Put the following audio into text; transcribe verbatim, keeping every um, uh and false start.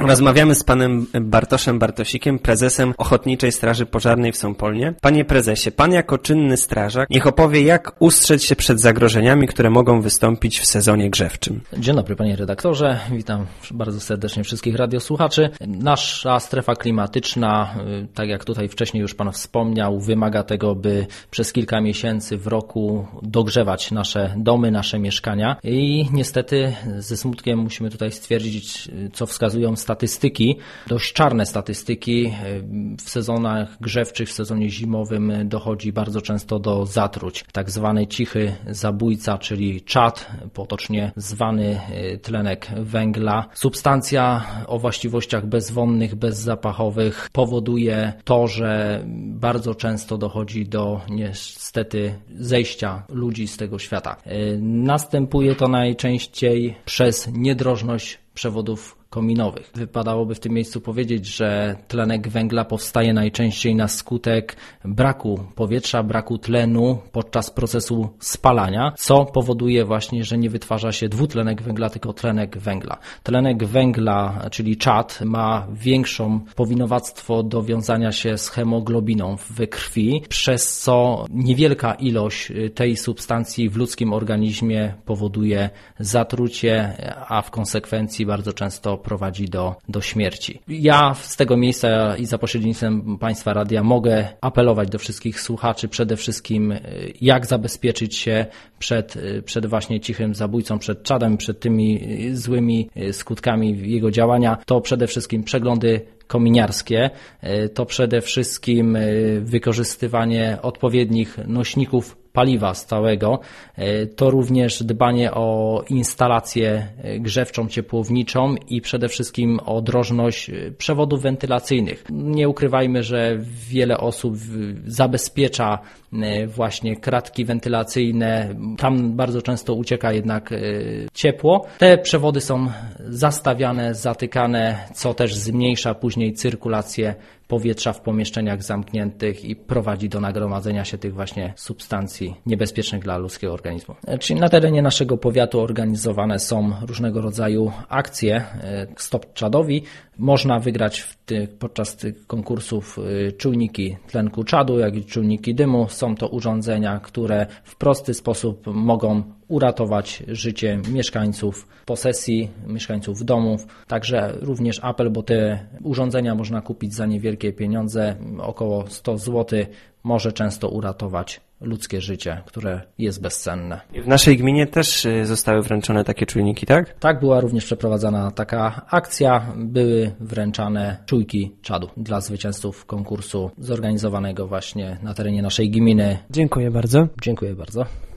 Rozmawiamy z panem Bartoszem Bartosikiem, prezesem Ochotniczej Straży Pożarnej w Sąpolnie. Panie prezesie, pan jako czynny strażak niech opowie, jak ustrzec się przed zagrożeniami, które mogą wystąpić w sezonie grzewczym. Dzień dobry panie redaktorze, witam bardzo serdecznie wszystkich radiosłuchaczy. Nasza strefa klimatyczna, tak jak tutaj wcześniej już pan wspomniał, wymaga tego, by przez kilka miesięcy w roku dogrzewać nasze domy, nasze mieszkania i niestety ze smutkiem musimy tutaj stwierdzić, co wskazują statystyki, dość czarne statystyki. W sezonach grzewczych, w sezonie zimowym dochodzi bardzo często do zatruć. Tak zwany cichy zabójca, czyli czad, potocznie zwany tlenek węgla. Substancja o właściwościach bezwonnych, bezzapachowych powoduje to, że bardzo często dochodzi do niestety zejścia ludzi z tego świata. Następuje to najczęściej przez niedrożność przewodów kominowych. Wypadałoby w tym miejscu powiedzieć, że tlenek węgla powstaje najczęściej na skutek braku powietrza, braku tlenu podczas procesu spalania, co powoduje właśnie, że nie wytwarza się dwutlenek węgla, tylko tlenek węgla. Tlenek węgla, czyli czad, ma większą powinowactwo do wiązania się z hemoglobiną w krwi, przez co niewielka ilość tej substancji w ludzkim organizmie powoduje zatrucie, a w konsekwencji bardzo często prowadzi do, do śmierci. Ja z tego miejsca i za pośrednictwem Państwa Radia mogę apelować do wszystkich słuchaczy przede wszystkim, jak zabezpieczyć się przed, przed właśnie cichym zabójcą, przed czadem, przed tymi złymi skutkami jego działania. To przede wszystkim przeglądy kominiarskie, to przede wszystkim wykorzystywanie odpowiednich nośników paliwa stałego, to również dbanie o instalację grzewczą, ciepłowniczą i przede wszystkim o drożność przewodów wentylacyjnych. Nie ukrywajmy, że wiele osób zabezpiecza właśnie kratki wentylacyjne, tam bardzo często ucieka jednak ciepło. Te przewody są zastawiane, zatykane, co też zmniejsza później cyrkulację powietrza w pomieszczeniach zamkniętych i prowadzi do nagromadzenia się tych właśnie substancji niebezpiecznych dla ludzkiego organizmu. Czyli na terenie naszego powiatu organizowane są różnego rodzaju akcje Stop Czadowi. Można wygrać w tych, podczas tych konkursów czujniki tlenku czadu, jak i czujniki dymu. Są to urządzenia, które w prosty sposób mogą uratować życie mieszkańców posesji, mieszkańców domów. Także również apel, bo te urządzenia można kupić za niewielkie pieniądze, około sto złotych, może często uratować ludzkie życie, które jest bezcenne. W naszej gminie też zostały wręczone takie czujniki, tak? Tak, była również przeprowadzana taka akcja. Były wręczane czujki czadu dla zwycięzców konkursu zorganizowanego właśnie na terenie naszej gminy. Dziękuję bardzo. Dziękuję bardzo.